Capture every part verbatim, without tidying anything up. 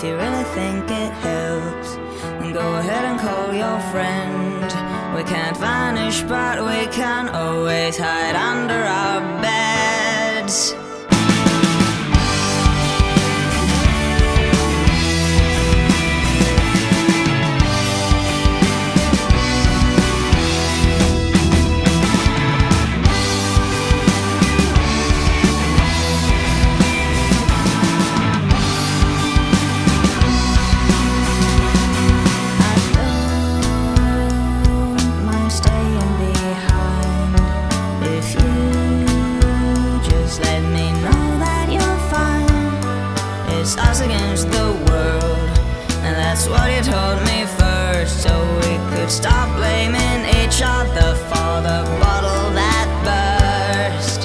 you really think it helps, then go ahead and call your friend. We can't vanish, but we can always hide under our beds. It's us against the world, and that's what you told me first, so we could stop blaming each other for the bottle that burst.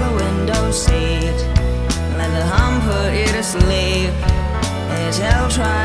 Seat, let the hum put you to sleep. Is hell try